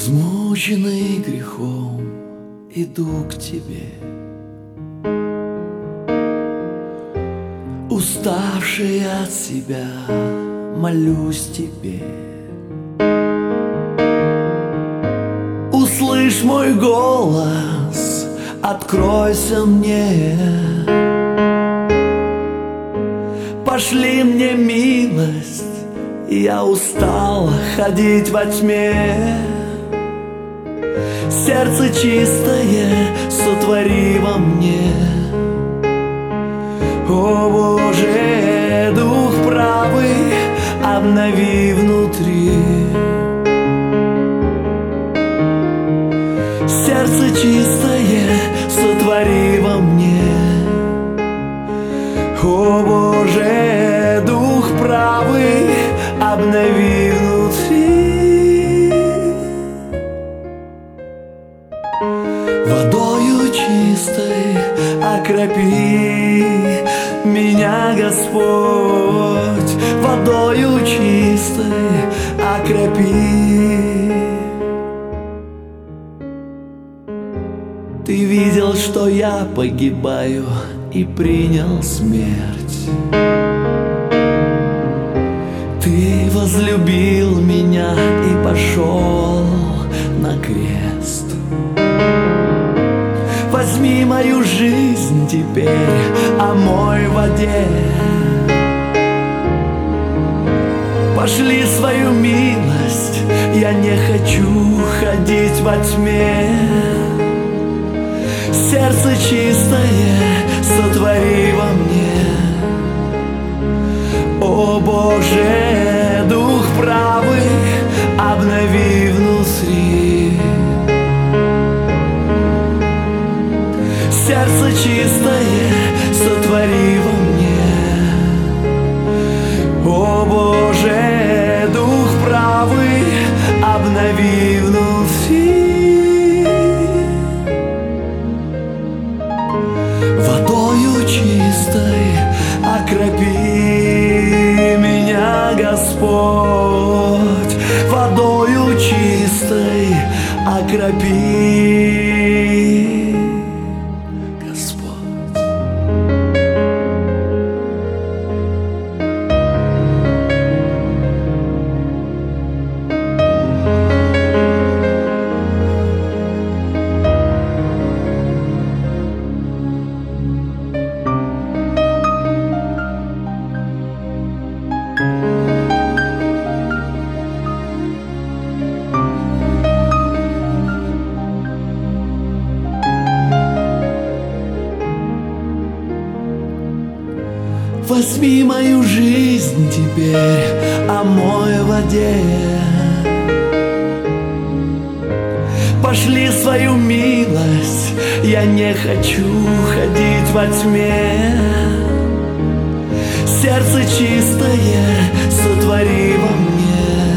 Измученный грехом иду к тебе, уставший от себя молюсь тебе. Услышь мой голос, откройся мне, пошли мне милость, я устал ходить во тьме. Сердце чистое сотвори во мне, о Боже, Дух правый обнови внутри. Сердце чистое сотвори во мне, о Боже, Дух правый обнови внутри. Водою чистой окропи меня, Господь, водою чистой окропи. Ты видел, что я погибаю, и принял смерть. Ты возлюбил меня и пошел на крест. Возьми мою жизнь теперь, омой в воде. Пошли свою милость, я не хочу ходить во тьме. Сердце чистое сотвори во мне, о Боже, Дух правый обнови внутри. Сердце чистое сотвори во мне, о Боже, Дух правый обнови внутри. Водою чистой окропи меня, Господь, водою чистой окропи. Возьми мою жизнь теперь, омой в воде. Пошли свою милость, я не хочу ходить во тьме. Сердце чистое сотвори во мне,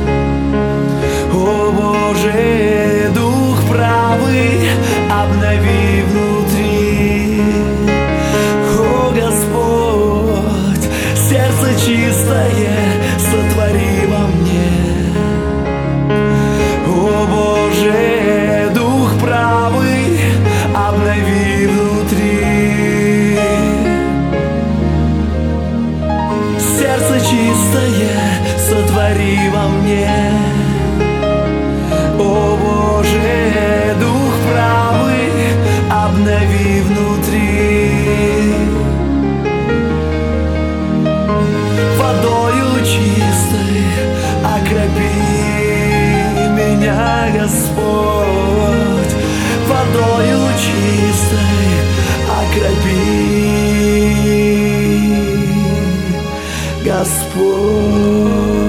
о Боже, Дух правый обнови внутри. О Господь, сердце чистое сотвори во мне, о Боже, Дух правый обнови внутри. Сердце чистое сотвори во мне, о Боже, Дух правый обнови внутри. Водою чистой окропи меня, Господь, водою чистой окропи, Господь.